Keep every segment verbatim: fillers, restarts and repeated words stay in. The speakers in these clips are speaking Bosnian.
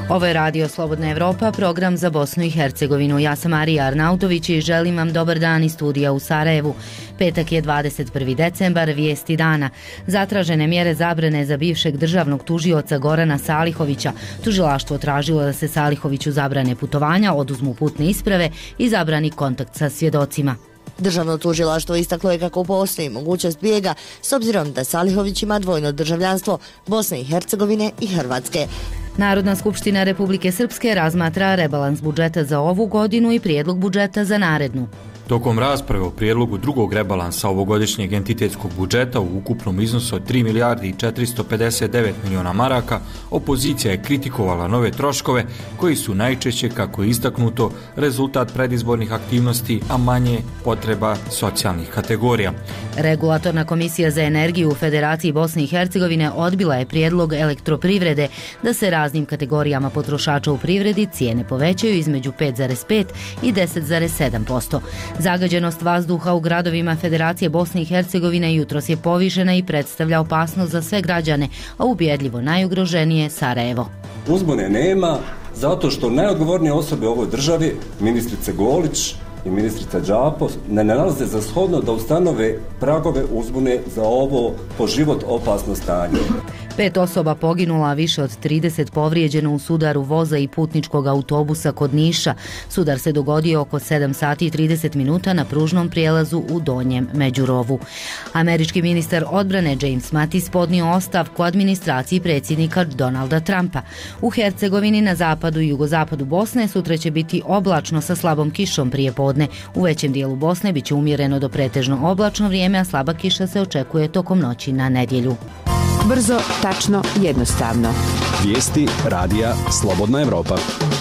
Ovo je Radio Slobodna Evropa, program za Bosnu i Hercegovinu. Ja sam Marija Arnautović i želim vam dobar dan iz studija u Sarajevu. Petak je dvadeset prvi decembar, vijesti dana. Zatražene mjere zabrane za bivšeg državnog tužioca Gorana Salihovića. Tužilaštvo tražilo da se Salihoviću zabrane putovanja, oduzmu putne isprave i zabrani kontakt sa svjedocima. Državno tužilaštvo istaklo je kako postoji mogućnost bijega s obzirom da Salihović ima dvojno državljanstvo Bosne i Hercegovine i Hrvatske. Narodna skupština Republike Srpske razmatra rebalans budžeta za ovu godinu i prijedlog budžeta za narednu. Tokom rasprave o prijedlogu drugog rebalansa ovogodišnjeg entitetskog budžeta u ukupnom iznosu od tri milijarde i četiristo pedeset devet miliona maraka, opozicija je kritikovala nove troškove koji su najčešće, kako je istaknuto, rezultat predizbornih aktivnosti, a manje potreba socijalnih kategorija. Regulatorna komisija za energiju u Federaciji Bosne i Hercegovine odbila je prijedlog elektroprivrede da se raznim kategorijama potrošača u privredi cijene povećaju između pet zarez pet i deset zarez sedam posto. Zagađenost vazduha u gradovima Federacije Bosne i Hercegovine jutros je povišena i predstavlja opasnost za sve građane, a ubjedljivo najugroženije Sarajevo. Uzbune nema zato što najodgovornije osobe u ovoj državi, ministrice Golić i ministrica Đapo, ne nalaze za shodno da ustanove pragove uzbune za ovo po život opasno stanje. Pet osoba poginula, više od trideset povrijeđeno u sudaru voza i putničkog autobusa kod Niša. Sudar se dogodio oko sedam sati i trideset minuta na pružnom prijelazu u Donjem Međurovu. Američki ministar odbrane James Mattis podnio ostavku administraciji predsjednika Donalda Trumpa. U Hercegovini, na zapadu i jugozapadu Bosne sutra će biti oblačno sa slabom kišom prije podne. U većem dijelu Bosne biće umjereno do pretežno oblačno vrijeme, a slaba kiša se očekuje tokom noći na nedjelju. Brzo, tačno, jednostavno. Vijesti radija Slobodna Evropa.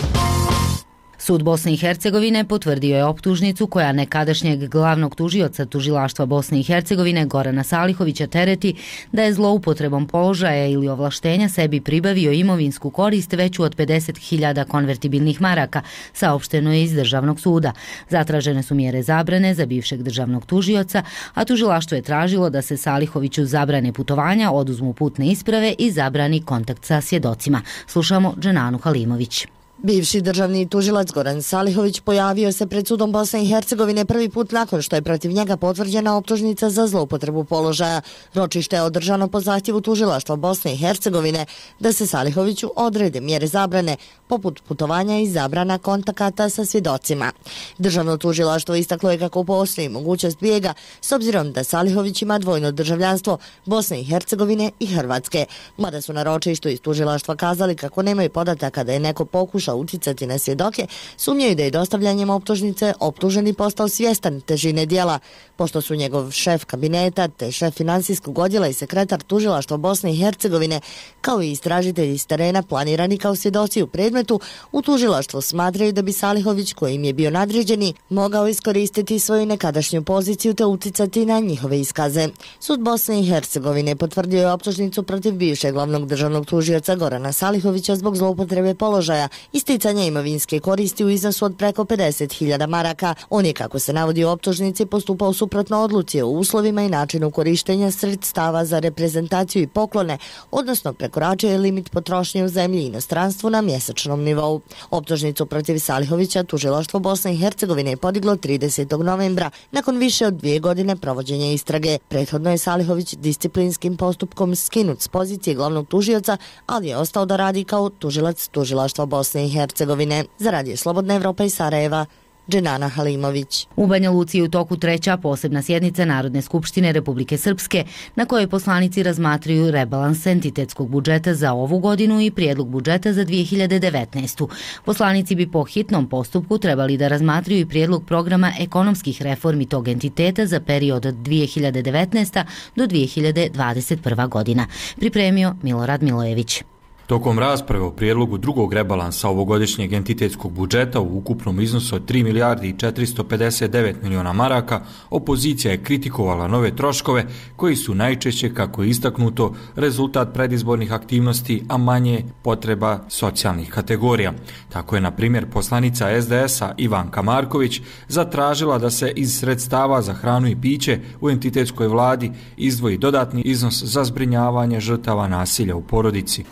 Sud Bosne i Hercegovine potvrdio je optužnicu koja nekadašnjeg glavnog tužioca Tužilaštva Bosne i Hercegovine Gorana Salihovića tereti da je zloupotrebom položaja ili ovlaštenja sebi pribavio imovinsku korist veću od pedeset hiljada konvertibilnih maraka, saopšteno je iz Državnog suda. Zatražene su mjere zabrane za bivšeg državnog tužioca, a tužilaštvo je tražilo da se Salihoviću zabrane putovanja, oduzmu putne isprave i zabrani kontakt sa svjedocima. Slušamo Dženanu Halimović. Bivši državni tužilac Goran Salihović pojavio se pred sudom Bosne i Hercegovine prvi put nakon što je protiv njega potvrđena optužnica za zloupotrebu položaja. Ročište je održano po zahtjevu tužilaštva Bosne i Hercegovine da se Salihoviću odrede mjere zabrane, poput putovanja i zabrana kontakata sa svjedocima. Državno tužilaštvo istaklo je kako postoji mogućnost bijega s obzirom da Salihović ima dvojno državljanstvo Bosne i Hercegovine i Hrvatske. Mada su na ročištu iz tužilaštva kazali kako nemaju podataka da je neko pokušao uticati na svjedoke, sumnjaju da je dostavljanjem optužnice optuženi postao svjestan težine djela, pošto su njegov šef kabineta te šef finansijskog odjela i sekretar tužilaštva Bosne i Hercegovine kao i istražitelji iz terena planirani kao svjedoci u predmetu. U tužilaštvu smatraju da bi Salihović, koji im je bio nadređeni, mogao iskoristiti svoju nekadašnju poziciju te uticati na njihove iskaze. Sud Bosne i Hercegovine potvrdio je optužnicu protiv bivšeg glavnog državnog tužioca Gorana Salihovića zbog zloupotrebe položaja, isticanja imovinske koristi u iznosu od preko pedeset hiljada maraka. On je, kako se navodi u optužnici, postupao suprotno odluci o uslovima i načinu korištenja sredstava za reprezentaciju i poklone, odnosno prekoračio je limit potrošnje u zemlji i inostranstvu na mjesečnom nivou. Optužnicu protiv Salihovića tužilaštvo Bosne i Hercegovine je podiglo tridesetog novembra nakon više od dvije godine provođenja istrage. Prethodno je Salihović disciplinskim postupkom skinut s pozicije glavnog tužioca, ali je ostao da radi kao tužilac tužilaštva Bosne i Hercegovine. Za Radio Slobodna Evropa iz Sarajeva, Dženana Halimović. U Banja Luci je u toku treća posebna sjednica Narodne skupštine Republike Srpske, na kojoj poslanici razmatraju rebalans entitetskog budžeta za ovu godinu i prijedlog budžeta za dvije hiljade devetnaestu. Poslanici bi po hitnom postupku trebali da razmatraju i prijedlog programa ekonomskih reformi tog entiteta za period od dvije hiljade devetnaeste. do dvije hiljade dvadeset prve. godina. Pripremio Milorad Milojević. Tokom rasprave o prijedlogu drugog rebalansa ovogodišnjeg entitetskog budžeta u ukupnom iznosu od tri milijarde i četiristo pedeset devet miliona maraka, opozicija je kritikovala nove troškove koji su najčešće, kako je istaknuto, rezultat predizbornih aktivnosti, a manje potreba socijalnih kategorija. Tako je, na primjer, poslanica es de es a Ivanka Marković zatražila da se iz sredstava za hranu i piće u entitetskoj vladi izdvoji dodatni iznos za zbrinjavanje žrtava nasilja u porodici. Prema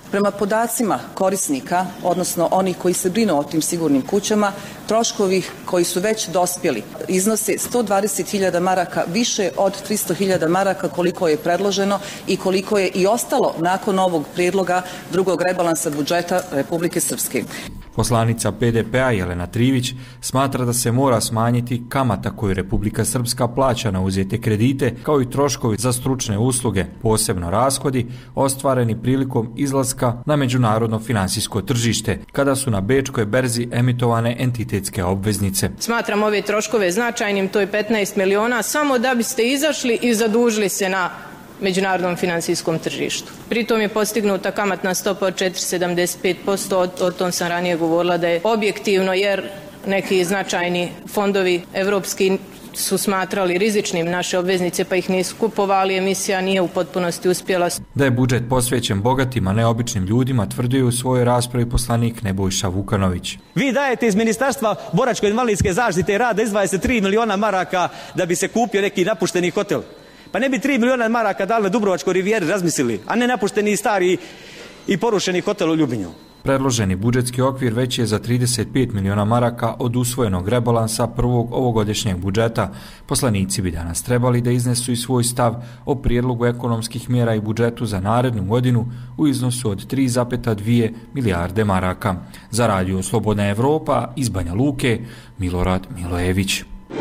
podacima korisnika, odnosno onih koji se brinu o tim sigurnim kućama, troškovi koji su već dospjeli iznose sto dvadeset hiljada maraka, više od tristo hiljada maraka koliko je predloženo i koliko je i ostalo nakon ovog prijedloga drugog rebalansa budžeta Republike Srpske. Poslanica P D P-a Jelena Trivić smatra da se mora smanjiti kamata koju Republika Srpska plaća na uzete kredite, kao i troškovi za stručne usluge, posebno rashodi ostvareni prilikom izlaska na međunarodno finansijsko tržište, kada su na bečkoj berzi emitovane entitetske obveznice. Smatram ove troškove značajnim, to je petnaest miliona, samo da biste izašli i zadužili se na međunarodnom finansijskom tržištu. Pritom je postignuta kamatna stopa od četiri zarez sedamdeset pet posto, o, o tom sam ranije govorila da je objektivno, jer neki značajni fondovi evropski su smatrali rizičnim naše obveznice pa ih nisu kupovali, emisija nije u potpunosti uspjela. Da je budžet posvećen bogatima, neobičnim ljudima, tvrdio je u svojoj raspravi poslanik Nebojša Vukanović. Vi dajete iz Ministarstva boračko-invalidske zaštite i rada izdvaja se tri miliona maraka da bi se kupio neki napušteni hotel. Pa ne bi tri miliona maraka dali na Dubrovačkoj rivijeri, razmislili, a ne napušteni stari i porušeni hotel u Ljubinju. Predloženi budžetski okvir veći je za trideset pet miliona maraka od usvojenog rebalansa prvog ovogodišnjeg budžeta. Poslanici bi danas trebali da iznesu i svoj stav o prijedlogu ekonomskih mjera i budžetu za narednu godinu u iznosu od tri zarez dvije milijarde maraka. Za Radio Slobodna Evropa iz Banja Luke, Milorad Milojević.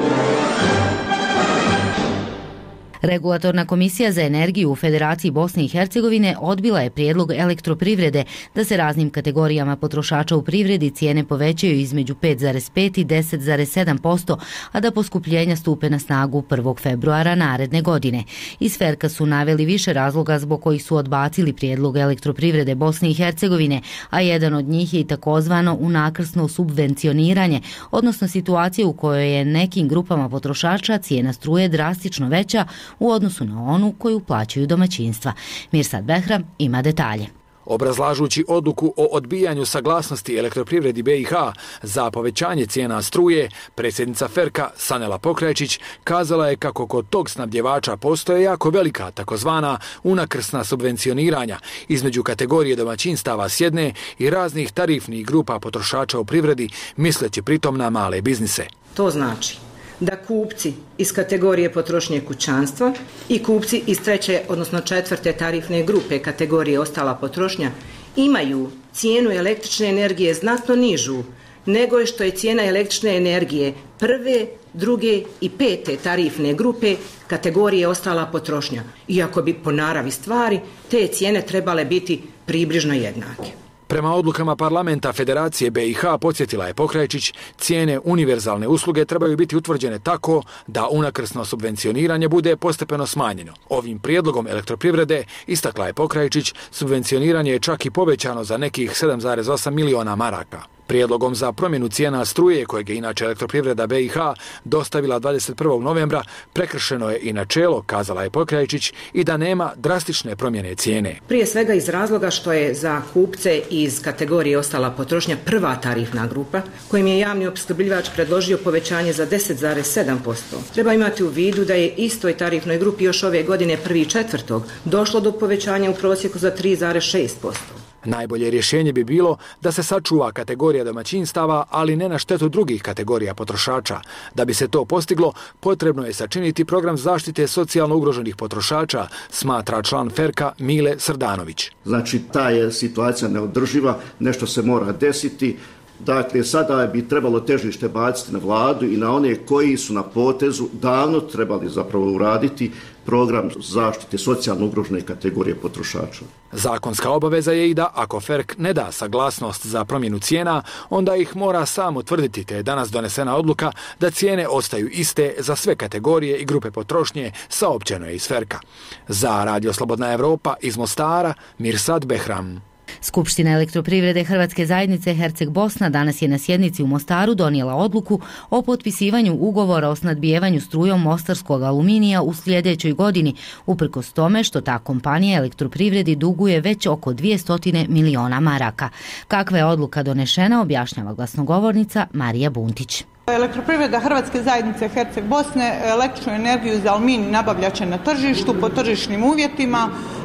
Regulatorna komisija za energiju u Federaciji Bosne i Hercegovine odbila je prijedlog elektroprivrede da se raznim kategorijama potrošača u privredi cijene povećaju između pet zarez pet i deset zarez sedam posto, a da poskupljenja stupe na snagu prvog februara naredne godine. Iz Ferka su naveli više razloga zbog kojih su odbacili prijedlog elektroprivrede Bosne i Hercegovine, a jedan od njih je i takozvano unakrsno subvencioniranje, odnosno situacija u kojoj je nekim grupama potrošača cijena struje drastično veća u odnosu na onu koju plaćaju domaćinstva. Mirsad Behram ima detalje. Obrazlažući odluku o odbijanju saglasnosti elektroprivredi B i H za povećanje cijena struje, predsjednica Ferka Sanela Pokrajčić kazala je kako kod tog snabdjevača postoje jako velika takozvana unakrsna subvencioniranja između kategorije domaćinstava s jedne i raznih tarifnih grupa potrošača u privredi, misleći pritom na male biznise. To znači da kupci iz kategorije potrošnje kućanstva i kupci iz treće, odnosno četvrte tarifne grupe kategorije ostala potrošnja imaju cijenu električne energije znatno nižu nego je što je cijena električne energije prve, druge i pete tarifne grupe kategorije ostala potrošnja. Iako bi po naravi stvari te cijene trebale biti približno jednake. Prema odlukama parlamenta Federacije B i H, podsjetila je Pokrajčić, cijene univerzalne usluge trebaju biti utvrđene tako da unakrsno subvencioniranje bude postepeno smanjeno. Ovim prijedlogom elektroprivrede, istakla je Pokrajčić, subvencioniranje je čak i povećano za nekih sedam zarez osam miliona maraka. Prijedlogom za promjenu cijena struje, kojeg je inače elektroprivreda B i H dostavila dvadeset prvog novembra, prekršeno je i načelo, kazala je Pokrajčić, i da nema drastične promjene cijene. Prije svega iz razloga što je za kupce iz kategorije ostala potrošnja prva tarifna grupa, kojim je javni opskrbljivač predložio povećanje za deset zarez sedam posto. Treba imati u vidu da je istoj tarifnoj grupi još ove godine prvi četvrtog došlo do povećanja u prosjeku za tri zarez šest posto. Najbolje rješenje bi bilo da se sačuva kategorija domaćinstava, ali ne na štetu drugih kategorija potrošača. Da bi se to postiglo, potrebno je sačiniti program zaštite socijalno ugroženih potrošača, smatra član Ferka Mile Srdanović. Znači, ta je situacija neodrživa, nešto se mora desiti. Dakle, sada bi trebalo težište baciti na vladu i na one koji su na potezu davno trebali zapravo uraditi program zaštite socijalno ugrožene kategorije potrošača. Zakonska obaveza je i da ako Ferk ne da saglasnost za promjenu cijena, onda ih mora sam utvrditi, te je danas donesena odluka da cijene ostaju iste za sve kategorije i grupe potrošnje, saopćeno je iz Ferka. Za Radio Slobodna Evropa iz Mostara, Mirsad Behram. Skupština elektroprivrede Hrvatske zajednice Herceg Bosna danas je na sjednici u Mostaru donijela odluku o potpisivanju ugovora o snadbijevanju strujom mostarskog aluminija u sljedećoj godini, uprkos tome što ta kompanija elektroprivredi duguje već oko dvjesto miliona maraka. Kakva je odluka donešena, objašnjava glasnogovornica Marija Buntić. Elektroprivreda Hrvatske zajednice Herceg Bosne električnu energiju za aluminij nabavljat će na tržištu po tržišnim uvjetima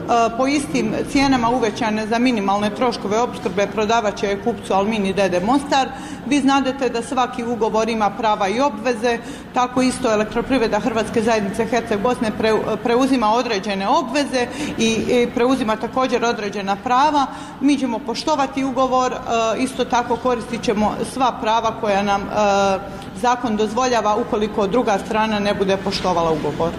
po istim cijenama uvećane za minimalne troškove opskrbe prodavat će kupcu Alumini D D Mostar. Vi znadete da svaki ugovor ima prava i obveze, tako isto Elektroprivreda Hrvatske zajednice Herceg Bosne preuzima određene obveze i preuzima također određena prava. Mi ćemo poštovati ugovor, isto tako koristit ćemo sva prava koja nam zakon dozvoljava ukoliko druga strana ne bude poštovala ugovor.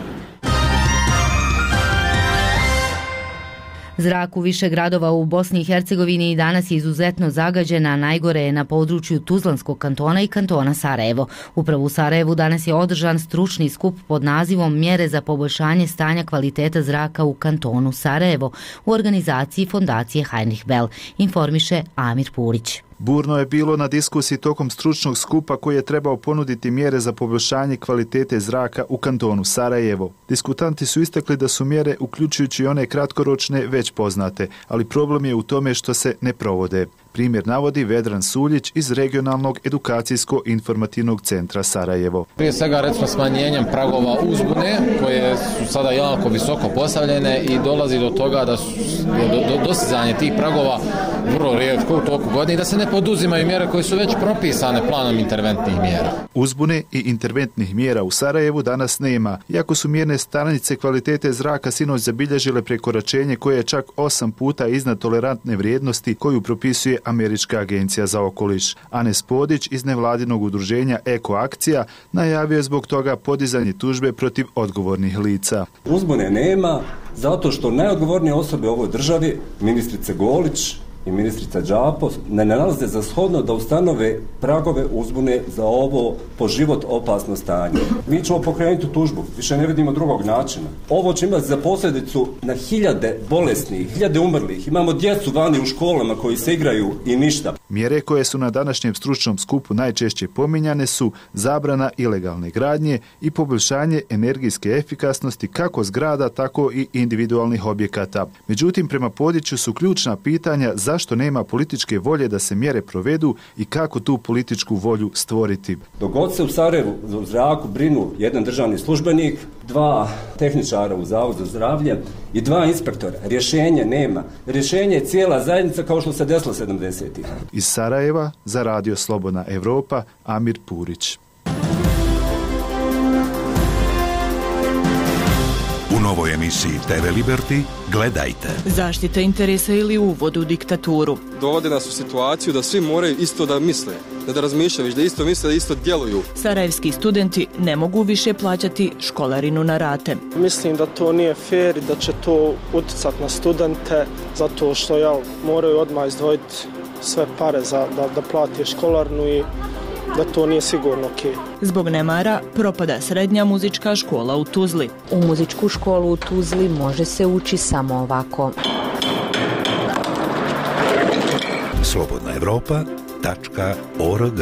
Zrak u više gradova u Bosni i Hercegovini i danas je izuzetno zagađen, a najgore je na području Tuzlanskog kantona i kantona Sarajevo. Upravo u Sarajevu danas je održan stručni skup pod nazivom Mjere za poboljšanje stanja kvaliteta zraka u kantonu Sarajevo u organizaciji Fondacije Heinrich Bell, informiše Amir Purić. Burno je bilo na diskusiji tokom stručnog skupa koji je trebao ponuditi mjere za poboljšanje kvalitete zraka u kantonu Sarajevo. Diskutanti su istakli da su mjere, uključujući one kratkoročne, već poznate, ali problem je u tome što se ne provode. Primjer navodi Vedran Suljić iz Regionalnog edukacijsko-informativnog centra Sarajevo. Prije svega recimo smanjenjem pragova uzbune koje su sada jako visoko postavljene i dolazi do toga da su do, do dostizanje tih pragova vrlo rijetko u toku godine i da se ne poduzimaju mjere koje su već propisane planom interventnih mjera. Uzbune i interventnih mjera u Sarajevu danas nema, iako su mjerne stanice kvalitete zraka sinoć zabilježile prekoračenje koje je čak osam puta iznad tolerantne vrijednosti koju propisuje Američka agencija za okoliš. Anes Podić iz nevladinog udruženja Eko Akcija najavio je zbog toga podizanje tužbe protiv odgovornih lica. Uzbune nema zato što najodgovornije osobe u ovoj državi, ministrice Golić i ministrica Đapo, ne nalaze za shodno da ustanove pragove uzbune za ovo po život opasno stanje. Mi ćemo pokrenuti tužbu, više ne vidimo drugog načina. Ovo će imati za posljedicu na hiljade bolesnih, hiljade umrlih. Imamo djecu vani u školama koji se igraju i ništa. Mjere koje su na današnjem stručnom skupu najčešće pominjane su zabrana ilegalne gradnje i poboljšanje energijske efikasnosti kako zgrada, tako i individualnih objekata. Međutim, prema Podiću su ključna pitanja zašto nema političke volje da se mjere provedu i kako tu političku volju stvoriti. Dok god se u Sarajevu u zraku brinu jedan državni službenik, dva tehničara u Zavodu za zdravlje i dva inspektora, rješenja nema. Rješenje je cijela zajednica kao što se desilo sedamdesetih. Iz Sarajeva za Radio Slobodna Evropa, Amir Purić. U novoj emisiji T V Liberty gledajte. Zaštita interesa ili uvod u diktaturu. Dovode nas u situaciju da svi moraju isto da misle, da da razmišljaju, već da isto misle, da isto djeluju. Sarajevski studenti ne mogu više plaćati školarinu na rate. Mislim da to nije fair i da će to utjecati na studente, zato što ja moraju odmah izdvojiti sve pare za da, da plati školarnu i da to nije sigurno okej. Zbog nemara propada srednja muzička škola u Tuzli. U muzičku školu u Tuzli može se ući samo ovako. slobodna evropa tačka org.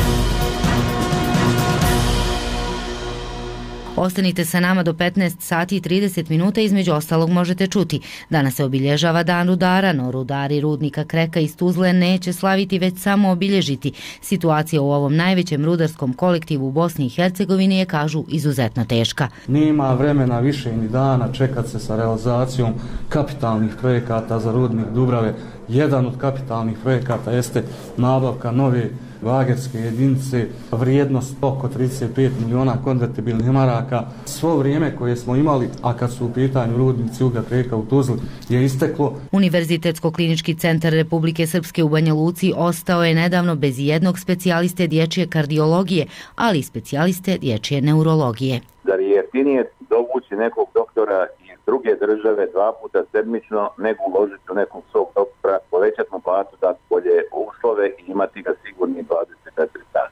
Ostanite sa nama do petnaest sati i trideset minuta, između ostalog možete čuti. Danas se obilježava Dan rudara, no rudari rudnika Kreka iz Tuzle neće slaviti, već samo obilježiti. Situacija u ovom najvećem rudarskom kolektivu u Bosni i Hercegovini je, kažu, izuzetno teška. Nema vremena više ni dana čekat se sa realizacijom kapitalnih projekata za rudnik Dubrave. Jedan od kapitalnih projekata jeste nabavka nove bagerske jedinice, vrijednost oko trideset pet miliona konvertibilnih maraka. Svo vrijeme koje smo imali, a kad su u pitanju rudnici uglja Kreka u Tuzli, je isteklo. Univerzitetsko-klinički centar Republike Srpske u Banja Luci ostao je nedavno bez jednog specijaliste dječje kardiologije, ali i specijaliste dječje neurologije. Zar je jeftinije dovući nekog doktora iz druge države dva puta sedmično nego uložiti u nekog svog doktora, povećati mu platu, dati bolje uslove i imati ga sigurni dvadeset četiri sata.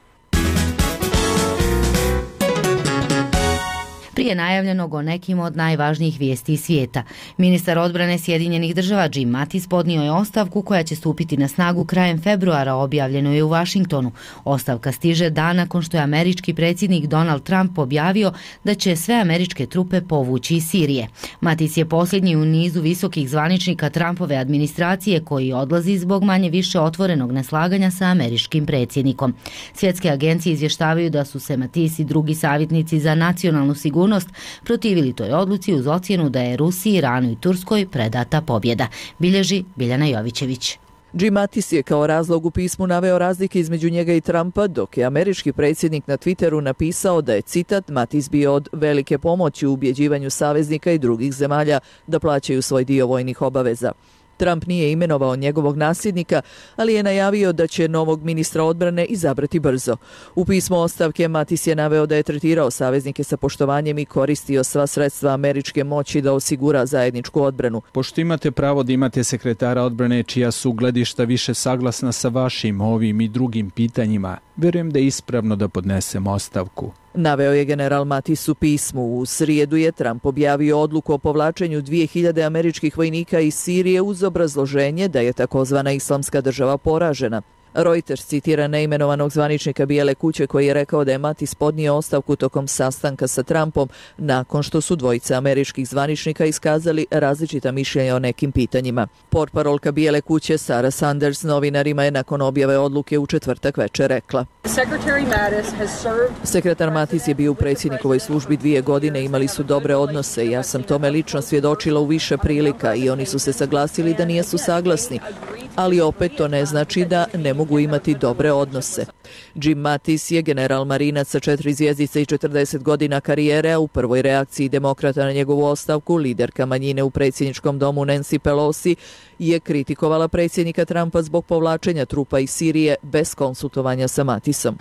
Prije najavljenog o nekim od najvažnijih vijesti svijeta. Ministar odbrane Sjedinjenih država Jim Mattis podnio je ostavku koja će stupiti na snagu krajem februara, objavljeno je u Vašingtonu. Ostavka stiže dan nakon što je američki predsjednik Donald Trump objavio da će sve američke trupe povući iz Sirije. Mattis je posljednji u nizu visokih zvaničnika Trumpove administracije koji odlazi zbog manje više otvorenog neslaganja sa američkim predsjednikom. Svjetske agencije izvještavaju da su se Mattis i drugi savjetnici za nacionalnu sigurnost sigurnost, protivili toj odluci uz ocjenu da je Rusiji, Iranu i Turskoj predata pobjeda, bilježi Biljana Jovićević. Jim Mattis je kao razlog u pismu naveo razlike između njega i Trumpa, dok je američki predsjednik na Twitteru napisao da je, citat, Mattis bio od velike pomoći u ubjeđivanju saveznika i drugih zemalja da plaćaju svoj dio vojnih obaveza. Trump nije imenovao njegovog nasljednika, ali je najavio da će novog ministra odbrane izabrati brzo. U pismu ostavke Mattis je naveo da je tretirao saveznike sa poštovanjem i koristio sva sredstva američke moći da osigura zajedničku odbranu. Pošto imate pravo da imate sekretara odbrane čija su gledišta više saglasna sa vašim ovim i drugim pitanjima, verujem da je ispravno da podnesem ostavku. Naveo je general Mattis u pismu. U srijedu je Trump objavio odluku o povlačenju dvije hiljade američkih vojnika iz Sirije uz obrazloženje da je takozvana islamska država poražena. Reuters citira neimenovanog zvaničnika Bijele kuće koji je rekao da je Mattis podnio ostavku tokom sastanka sa Trumpom nakon što su dvojica američkih zvaničnika iskazali različita mišljenja o nekim pitanjima. Portparolka Bijele kuće Sarah Sanders novinarima je nakon objave odluke u četvrtak večer rekla: Sekretar Mattis je bio u predsjednikovoj službi dvije godine, imali su dobre odnose, ja sam tome lično svjedočila u više prilika i oni su se saglasili da nijesu saglasni, ali opet to ne znači da ne mogu imati dobre odnose. Jim Mattis je general marinac sa četiri zvjezdice i četrdeset godina karijere, a u prvoj reakciji demokrata na njegovu ostavku, liderka manjine u predsjedničkom domu Nancy Pelosi je kritikovala predsjednika Trumpa zbog povlačenja trupa iz Sirije bez konsultovanja sa Mattisom.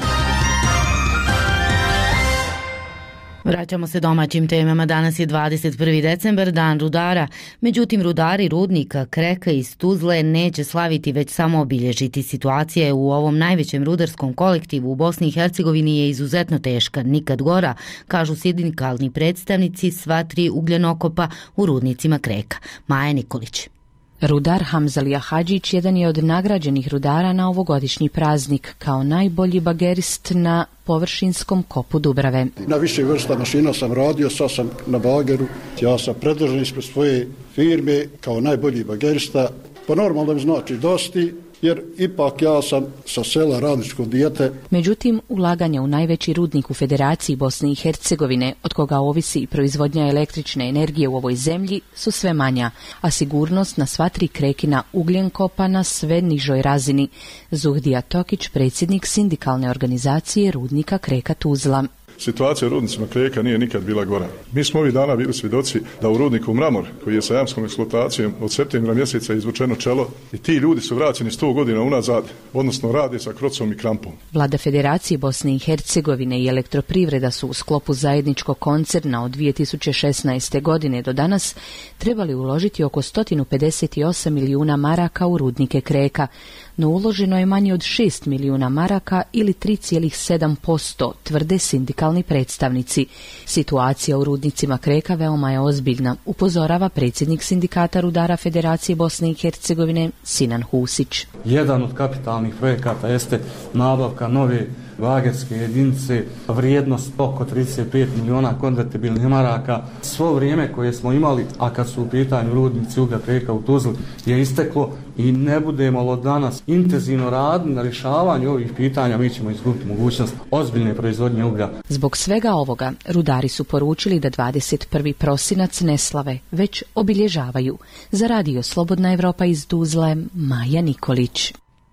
Vraćamo se domaćim temama. Danas je dvadeset prvi decembar, dan rudara. Međutim, rudari rudnika Kreka iz Tuzle neće slaviti, već samo obilježiti. Situacija u ovom najvećem rudarskom kolektivu u Bosni i Hercegovini je izuzetno teška, nikad gora, kažu sindikalni predstavnici sva tri ugljenokopa u rudnicima Kreka. Maja Nikolić. Rudar Hamzalija Hadžić jedan je od nagrađenih rudara na ovogodišnji praznik kao najbolji bagerist na površinskom kopu Dubrave. Na više vrsta mašina sam radio, sad sam na bageru. Ja sam predložen ispred svoje firme kao najbolji bagerista. Po normalnom znači dosti, jer ipak ja sam sa sela radničkog dijete. Međutim, ulaganja u najveći rudnik u Federaciji Bosne i Hercegovine, od koga ovisi i proizvodnja električne energije u ovoj zemlji, su sve manja, a sigurnost na sva tri Krekina ugljenkopa na sve nižoj razini. Zuhdija Tokić, predsjednik sindikalne organizacije rudnika Kreka Tuzla. Situacija u rudnicima Kreka nije nikad bila gora. Mi smo ovih dana bili svjedoci da u rudniku Mramor, koji je sa jamskom eksploatacijom od septembra mjeseca izvučeno čelo, i ti ljudi su vraćeni sto godina unazad, odnosno rade sa krocom i krampom. Vlada Federacije Bosne i Hercegovine i Elektroprivreda su u sklopu zajedničkog koncerna od dvije tisuće šesnaeste. godine do danas trebali uložiti oko sto pedeset osam milijuna maraka u rudnike Kreka, no uloženo je manje od šest milijuna maraka ili tri zarez sedam posto, tvrde sindikalni predstavnici. Situacija u rudnicima Kreka veoma je ozbiljna, upozorava predsjednik sindikata rudara Federacije Bosne i Hercegovine Sinan Husić. Jedan od kapitalnih projekata jeste nabavka nove bagerske jedinice, vrijednost oko trideset pet milijuna konvertibilnih maraka. Svo vrijeme koje smo imali, a kad su u pitanju rudnici uglja Kreka u Tuzli, je isteklo i ne budemo od danas intenzivno raditi na rješavanju ovih pitanja, mi ćemo izgubiti mogućnost ozbiljne proizvodnje uglja. Zbog svega ovoga, rudari su poručili da dvadeset prvi prosinac ne slave, već obilježavaju. Za Radio Slobodna Evropa iz Tuzle, Maja Nikolić.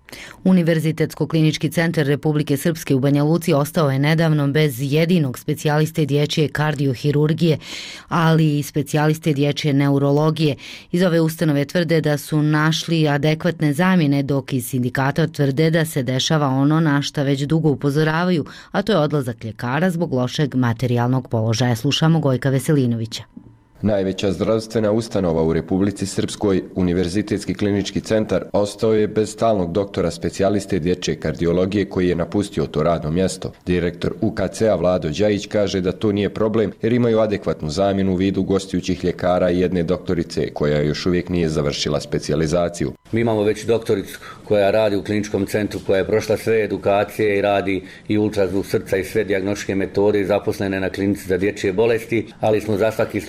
Univerzitetsko-klinički centar Republike Srpske u Banja Luci ostao je nedavno bez jedinog specijaliste dječje kardiohirurgije, ali i specijaliste dječje neurologije. Iz ove ustanove tvrde da su našli adekvatne zamjene, dok iz sindikata tvrde da se dešava ono na šta već dugo upozoravaju, a to je odlazak ljekara zbog lošeg materijalnog položaja. Slušamo Gojka Veselinovića. Najveća zdravstvena ustanova u Republici Srpskoj, Univerzitetski klinički centar, ostao je bez stalnog doktora specijaliste dječje kardiologije koji je napustio to radno mjesto. Direktor U K C-a Vlado Đajić kaže da to nije problem jer imaju adekvatnu zamjenu u vidu gostujućih ljekara i jedne doktorice koja još uvijek nije završila specijalizaciju. Mi imamo već doktoricu koja radi u kliničkom centru, koja je prošla sve edukacije i radi i ultrazvuk srca i sve dijagnostičke metode i zaposlene na klinici za dječje bolesti, ali smo za svaki slučaj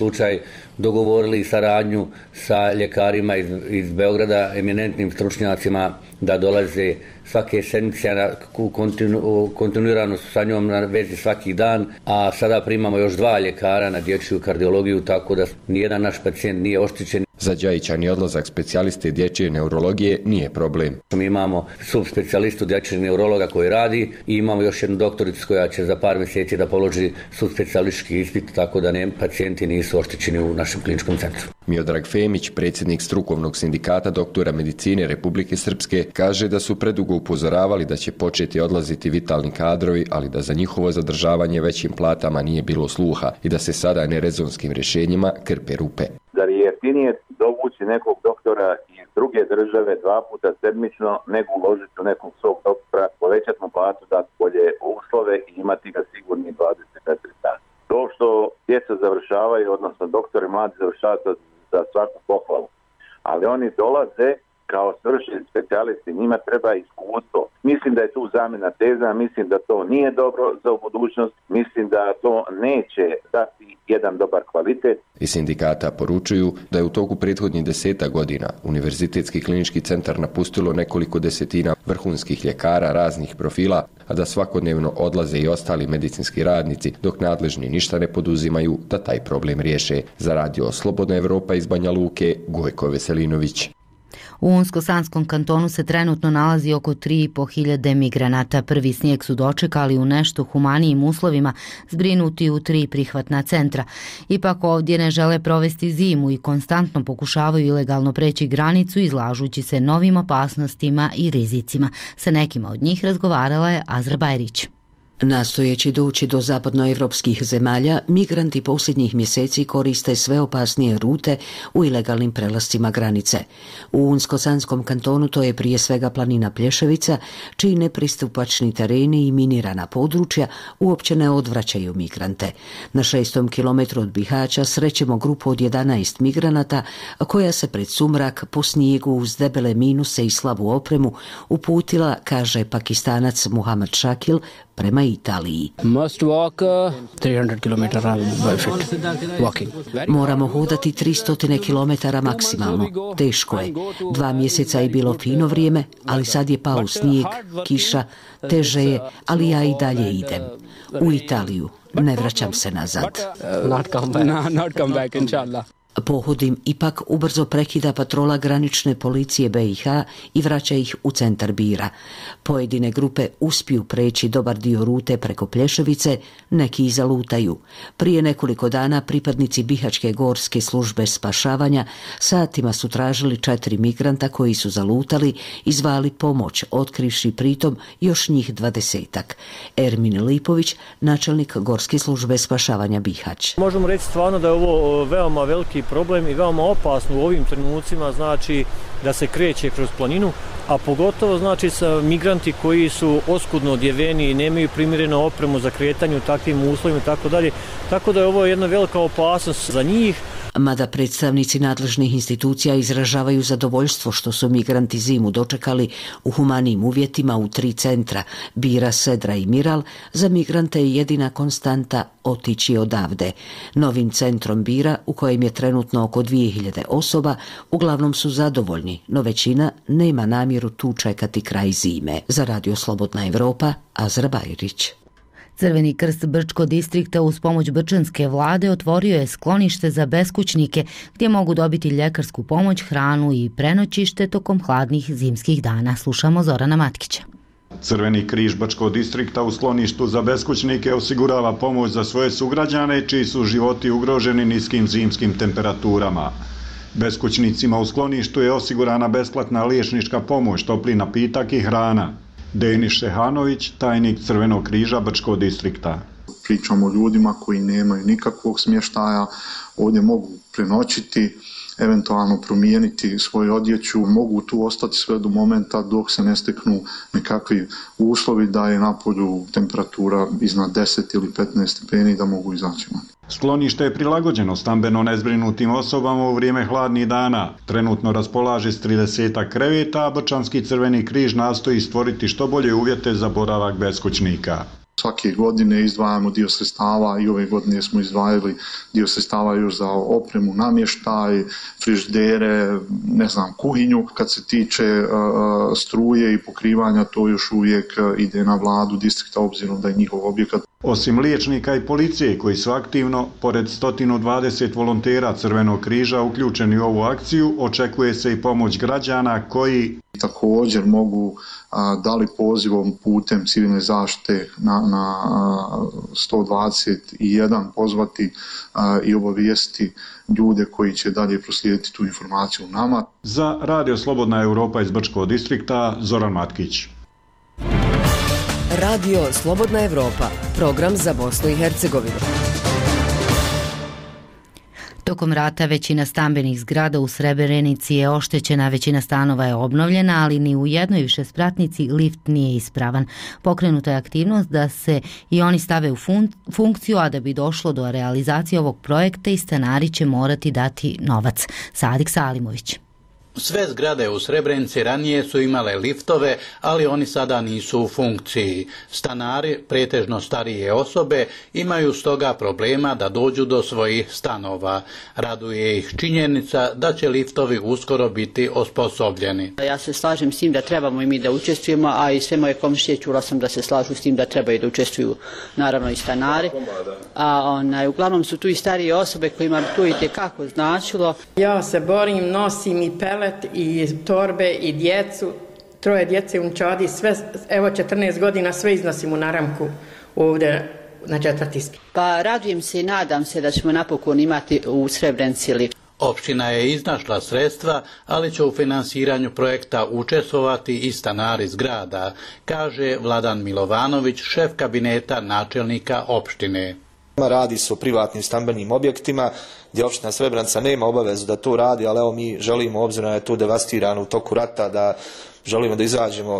dogovorili saradnju sa ljekarima iz, iz Beograda, eminentnim stručnjacima da dolaze svake sedmice, kontinu, kontinuirano su sa njom na vezi svaki dan, a sada primamo još dva ljekara na dječju kardiologiju, tako da nijedan naš pacijent nije oštećen. Za Đajićani odlazak specijaliste dječje neurologije nije problem. Mi imamo subspecijalistu dječjeg neurologa koji radi i imamo još jednu doktoricu koja će za par mjeseci da položi subspecijalistički ispit, tako da ne, pacijenti nisu oštećeni u našem kliničkom centru. Miodrag Femić, predsjednik strukovnog sindikata doktora medicine Republike Srpske, kaže da su predugo upozoravali da će početi odlaziti vitalni kadrovi, ali da za njihovo zadržavanje većim platama nije bilo sluha i da se sada nerezonskim rješenjima krpe rupe. Zar je jeftinije dovući nekog doktora iz druge države dva puta sedmično nego uložiti u nekog svog doktora, povećati mu platu, dati bolje uslove i imati ga sigurni dvadeset četiri sata. To što djeca završavaju, odnosno doktori mladi završavaju za svaku pohvalu, ali oni dolaze kao svršeni specijalisti, njima treba iskustvo. Mislim da je tu zamjena teza, mislim da to nije dobro za budućnost, mislim da to neće dati jedan dobar kvalitet. Iz sindikata poručuju da je u toku prethodnih deseta godina Univerzitetski klinički centar napustilo nekoliko desetina vrhunskih ljekara raznih profila, a da svakodnevno odlaze i ostali medicinski radnici, dok nadležni ništa ne poduzimaju da taj problem riješe. Za radio Slobodna Evropa iz Banja Luke, Gojko Veselinović. U Unsko-Sanskom kantonu se trenutno nalazi oko tri i po hiljade migranata. Prvi snijeg su dočekali u nešto humanijim uslovima, zbrinuti u tri prihvatna centra. Ipak ovdje ne žele provesti zimu i konstantno pokušavaju ilegalno preći granicu, izlažući se novim opasnostima i rizicima. Sa nekima od njih razgovarala je Azra Bajrić. Nastojeći doći do zapadnoevropskih zemalja, migranti posljednjih mjeseci koriste sve opasnije rute u ilegalnim prelascima granice. U Unsko-Sanskom kantonu to je prije svega planina Plješevica, čiji nepristupačni tereni i minirana područja uopće ne odvraćaju migrante. Na šestom kilometru od Bihaća srećemo grupu od jedanaest migranata koja se pred sumrak po snijegu uz debele minuse i slabu opremu uputila, kaže Pakistanac Muhammad Shakil, prema Italiji. Must walk tri hiljade kilometara by foot. Walking. Moramo hodati tristo kilometara maksimalno. Teško je. Dva mjeseca je bilo fino vrijeme, ali sad je pao snijeg, kiša, teže je, ali ja i dalje idem. U Italiju. Ne vraćam se nazad. Not come back. No, not come back, inshallah. Pohodim ipak ubrzo prekida patrola granične policije B i H i vraća ih u centar Bira. Pojedine grupe uspiju preći dobar dio rute preko Plješevice, neki i zalutaju. Prije nekoliko dana pripadnici Bihaćke gorske službe spašavanja satima su tražili četiri migranta koji su zalutali i zvali pomoć, otkrivši pritom još njih dvadesetak. Ermin Lipović, načelnik gorske službe spašavanja Bihać. Možemo reći stvarno da je ovo veoma veliki problem i veoma opasno u ovim trenucima, znači da se kreće kroz planinu, a pogotovo znači sa migranti koji su oskudno odjeveni i nemaju primjerenu opremu za kretanje u takvim uslovima i tako dalje. Tako da je ovo jedna velika opasnost za njih. Mada predstavnici nadležnih institucija izražavaju zadovoljstvo što su migranti zimu dočekali u humanim uvjetima u tri centra, Bira, Sedra i Miral, za migrante je jedina konstanta otići odavde. Novim centrom Bira, u kojem je trenutno oko dvije hiljade osoba, uglavnom su zadovoljni, no većina nema namjeru tu čekati kraj zime. Za radio Slobodna Evropa, Azra Bajrić. Crveni krst Brčko distrikta uz pomoć brčanske vlade otvorio je sklonište za beskućnike gdje mogu dobiti ljekarsku pomoć, hranu i prenoćište tokom hladnih zimskih dana. Slušamo Zorana Matkića. Crveni križ Brčkog distrikta u skloništu za beskućnike osigurava pomoć za svoje sugrađane čiji su životi ugroženi niskim zimskim temperaturama. Beskućnicima u skloništu je osigurana besplatna liječnička pomoć, topli napitak i hrana. Denis Šehanović, tajnik Crvenog križa Brčkog distrikta. Pričamo o ljudima koji nemaju nikakvog smještaja, ovdje mogu prenoćiti, eventualno promijeniti svoju odjeću, mogu tu ostati sve do momenta dok se ne steknu nekakvi uslovi da je napolju temperatura iznad deset ili petnaest stepeni da mogu izaći van. Sklonište je prilagođeno stambeno nezbrinutim osobama u vrijeme hladnih dana. Trenutno raspolaže s trideset kreveta, a Brčanski Crveni križ nastoji stvoriti što bolje uvjete za boravak beskućnika. Svake godine izdvajamo dio sredstava i ove godine smo izdvajali dio sredstava još za opremu, namještaj, frižidere, ne znam, kuhinju. Kad se tiče uh, struje i pokrivanja, to još uvijek ide na vladu distrikta obzirom da je njihov objekat. Osim liječnika i policije koji su aktivno, pored sto dvadeset volontera Crvenog križa uključeni u ovu akciju, očekuje se i pomoć građana koji također mogu a, da li pozivom putem civilne zaštite na, na a, sto dvadeset jedan pozvati a, i obavijesti ljude koji će dalje proslijediti tu informaciju nama. Za Radio Slobodna Europa iz Brčkog distrikta, Zoran Matkić. Radio Slobodna Europa, program za Bosnu i Hercegovinu. Tokom rata većina stambenih zgrada u Srebrenici je oštećena, većina stanova je obnovljena, ali ni u jednoj višespratnici lift nije ispravan. Pokrenuta je aktivnost da se i oni stave u fun- funkciju, a da bi došlo do realizacije ovog projekta i stanari će morati dati novac. Sadik Salimović. Sve zgrade u Srebrenici ranije su imale liftove, ali oni sada nisu u funkciji. Stanari, pretežno starije osobe, imaju stoga problema da dođu do svojih stanova. Raduje ih činjenica da će liftovi uskoro biti osposobljeni. Ja se slažem s tim da trebamo i mi da učestvujemo, a i sve moje komšije čula sam da se slažu s tim da trebaju da učestvuju, naravno i stanari. A onaj, uglavnom su tu i starije osobe kojima bi to itekako značilo. Ja se borim, nosim i pele i torbe i djecu, troje djece u čadi, sve, evo četrnaest godina sve iznosim u naramku ovdje na četvrtiski. Pa radujem se i nadam se da ćemo napokon imati u Srebrenici lift. Opština je iznašla sredstva, ali će u finansiranju projekta učestvovati i stanari zgrada, kaže Vladan Milovanović, šef kabineta načelnika opštine. Radi se o privatnim stambenim objektima gdje opština Srebrenica nema obavezu da to radi, ali evo mi želimo, obzirom da je to devastirano u toku rata, da želimo da izađemo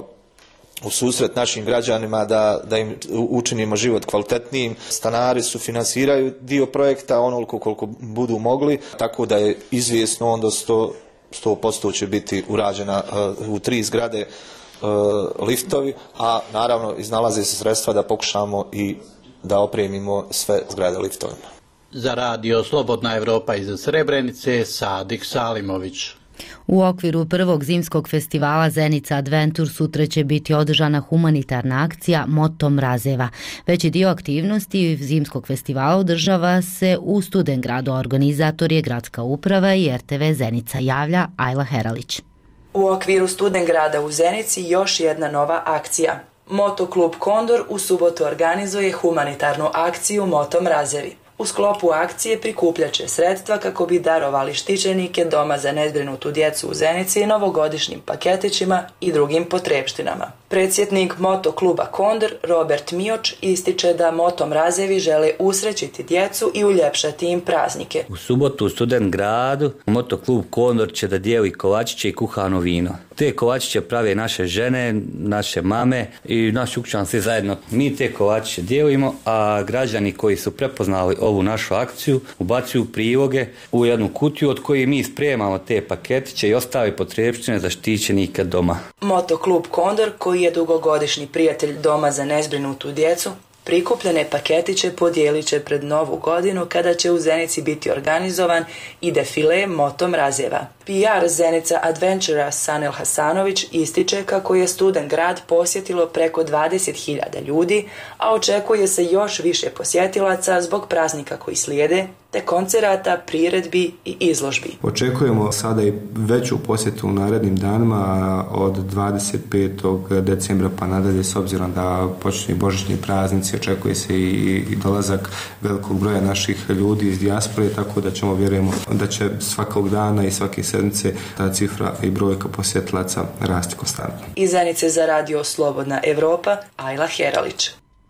u susret našim građanima, da, da im učinimo život kvalitetnijim. Stanari su finansiraju dio projekta onoliko koliko budu mogli, tako da je izvjesno onda sto posto će biti urađena uh, u tri zgrade uh, liftovi, a naravno iznalaze se sredstva da pokušamo i da opremimo sve zgrade liftovima. Za Radio Slobodna Europa iz Srebrenice, Sadik Salimović. U okviru prvog zimskog festivala Zenica Adventure sutra će biti održana humanitarna akcija Moto mrazeva. Veći dio aktivnosti zimskog festivala održava se u Studengradu. Organizator je gradska uprava i R T V Zenica, javlja Ajla Heralić. U okviru Studengrada u Zenici još jedna nova akcija. Motoklub Kondor u subotu organizuje humanitarnu akciju Moto mrazevi. U sklopu akcije prikupljat će sredstva kako bi darovali štićenike Doma za nezbrinutu djecu u Zenici novogodišnjim paketićima i drugim potrepštinama. Predsjednik Motokluba Kondor, Robert Mioč, ističe da Moto mrazevi žele usrećiti djecu i uljepšati im praznike. U subotu u Studentgradu Motoklub Kondor će da dijeli kolačiće i kuhano vino. Te kolačiće prave naše žene, naše mame i naši ukućani svi zajedno. Mi te kolačiće dijelimo, a građani koji su prepoznali ovu našu akciju ubacuju priloge u jednu kutiju od koje mi spremamo te paketiće i ostale potrepštine za štićenike doma. Motoklub Kondor, koji je dugogodišnji prijatelj Doma za nezbrinutu djecu, prikupljene paketiće podijelit će pred novu godinu kada će u Zenici biti organizovan i defile Moto mrazeva. P R Zenica Adventura Sanel Hasanović ističe kako je Studentgrad posjetilo preko dvadeset hiljada ljudi, a očekuje se još više posjetilaca zbog praznika koji slijede, te koncerata, priredbi i izložbi. Očekujemo sada i veću posjetu u narednim danima od dvadeset petog decembra pa nadalje, s obzirom da počinju božićni praznici, očekuje se i, i dolazak velikog broja naših ljudi iz dijaspore, tako da ćemo, vjerujemo, da će svakog dana i svake sedmice ta cifra i brojka posjetilaca rasti konstantno. Iz Zenice za Radio Slobodna Europa, Ajla Heralić.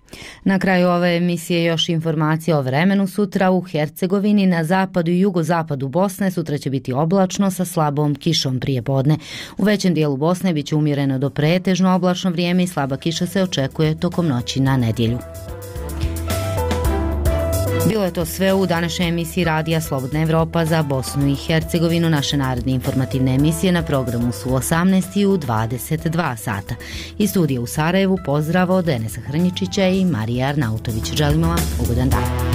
Na kraju ove emisije još informacija o vremenu. Sutra u Hercegovini, na zapadu i jugozapadu Bosne sutra će biti oblačno sa slabom kišom prije podne. U većem dijelu Bosne bit će umjereno do pretežno oblačno vrijeme i slaba kiša se očekuje tokom noći na nedjelju. Bilo je to sve u današnjoj emisiji Radija Slobodna Evropa za Bosnu i Hercegovinu. Naše naredne informativne emisije na programu su u osamnaest i u dvadeset dva sata. Iz studija u Sarajevu pozdrav od Enesa Hrnjičića i Marije Arnautović. Želimo vam ugodan dan.